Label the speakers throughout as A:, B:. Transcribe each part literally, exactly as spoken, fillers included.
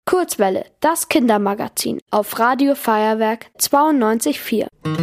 A: Kurzwelle, das Kindermagazin auf Radio Feuerwerk zweiundneunzig Komma vier.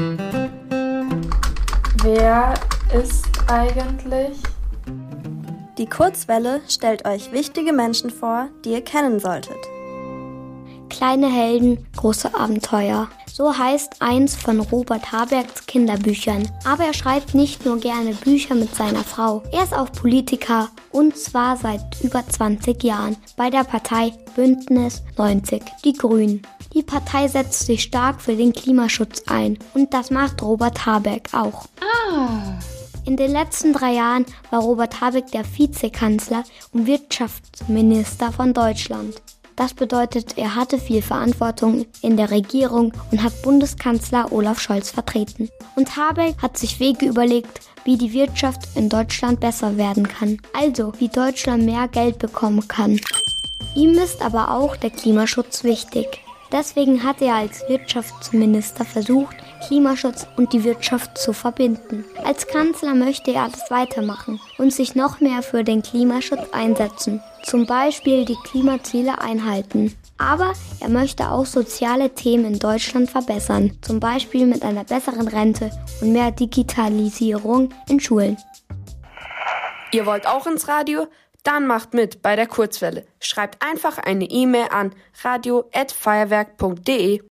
B: Wer ist eigentlich?
C: Die Kurzwelle stellt euch wichtige Menschen vor, die ihr kennen solltet.
D: Kleine Helden, große Abenteuer. So heißt eins von Robert Habeecks Kinderbüchern. Aber er schreibt nicht nur gerne Bücher mit seiner Frau. Er ist auch Politiker und zwar seit über zwanzig Jahren bei der Partei Bündnis neunzig, die Grünen. Die Partei setzt sich stark für den Klimaschutz ein und das macht Robert Habeck auch.
B: Ah.
D: In den letzten drei Jahren war Robert Habeck der Vizekanzler und Wirtschaftsminister von Deutschland. Das bedeutet, er hatte viel Verantwortung in der Regierung und hat Bundeskanzler Olaf Scholz vertreten. Und Habeck hat sich Wege überlegt, wie die Wirtschaft in Deutschland besser werden kann. Also, wie Deutschland mehr Geld bekommen kann. Ihm ist aber auch der Klimaschutz wichtig. Deswegen hat er als Wirtschaftsminister versucht, Klimaschutz und die Wirtschaft zu verbinden. Als Kanzler möchte er das weitermachen und sich noch mehr für den Klimaschutz einsetzen. Zum Beispiel die Klimaziele einhalten. Aber er möchte auch soziale Themen in Deutschland verbessern. Zum Beispiel mit einer besseren Rente und mehr Digitalisierung in Schulen.
A: Ihr wollt auch ins Radio? Dann macht mit bei der Kurzwelle. Schreibt einfach eine E-Mail an radio at feuerwerk punkt de.